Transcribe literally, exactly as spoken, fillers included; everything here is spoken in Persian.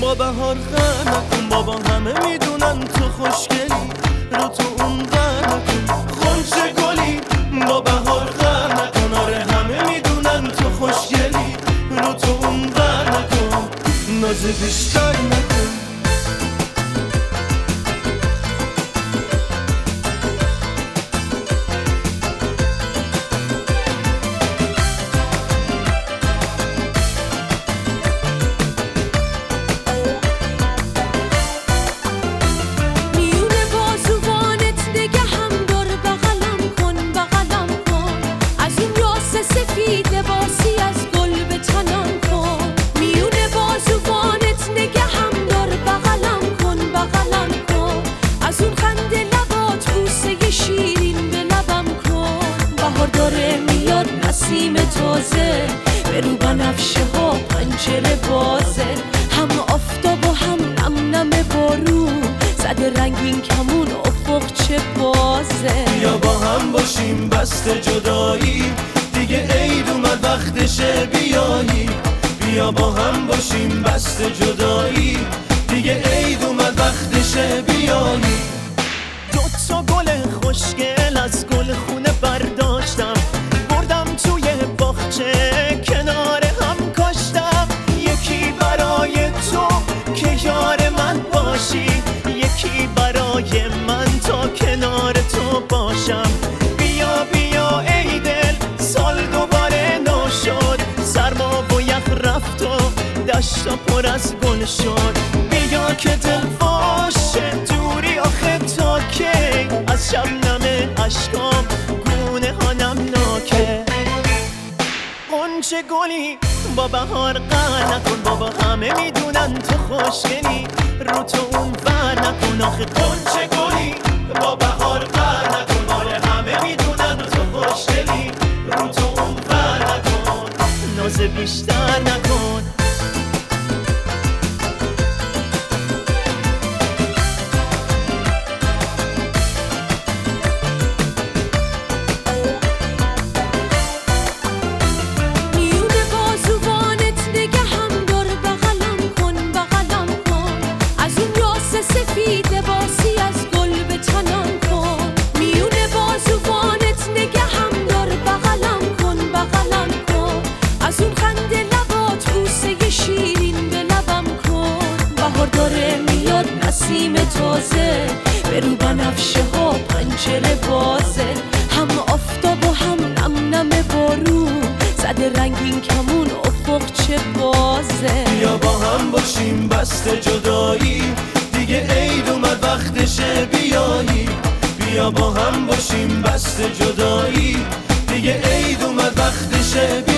با بهار غر نکن، بابا همه میدونن تو خوشگلی، رو تو اون غر نکن. خونچه گلی با بهار غر نکن، آره همه میدونن تو خوشگلی، رو تو اون غر نکن، ناز بیشتر نکن. لباسی از گل به تنم کن، میونه بازوانت نگهم دار، بغلم کن بغلم کن، از اون خنده لبات بوسه شیرین به لبم کن. بهار داره میاد نسیم تازه، به رو بنفشه ها پنجره بازه، هم آفتاب و هم نم نم بارون، زده رنگین کمون افق چه بازه. بیا با هم باشیم بسته جدایی، دیگه عید اومد وقتشه بیایی. بیا با هم باشیم بسته جدایی، دیگه عید اومد وقتشه بیایی. دوتا گل خوشگل از گل خونه برداشتم، بردم توی باغچه کنار هم کاشتم. یکی برای تو که یار من باشی، یکی برای من تا کنار تو باشم. بیا بیا ای دل سال دوباره نو شد، سرما و یخ رفت و دشتا پر از گل شد. بیا که دل باشه دوری آخه تا کی، از شبنم اشکام گونه ها نمناکه. قنچه گلی با بهار غر نکن، بابا همه میدونن تو خوشگلی، رو تو اون ور نکن. آخه قنچه گلی با بهار غر نکن، آره همه میدونن تو خوشگلی، رو تو اون ور نکن، ناز بیشتر نکن. لباسی از گل به تنم کن، میونه بازوانت نگهم دار، بغلم کن بغلم کن، از اون خنده لبات بوسه شیرین به لبم کن. بهار داره میاد نسیم تازه، به رو بنفشه ها پنجره بازه، هم آفتاب و هم نم نم بارون، زده رنگین کمون افق چه بازه. بیا با هم باشیم بسته جدایی، دیگه عید اومد وقتشه بیایی. بیا با هم باشیم بسته جدایی، دیگه عید اومد وقتشه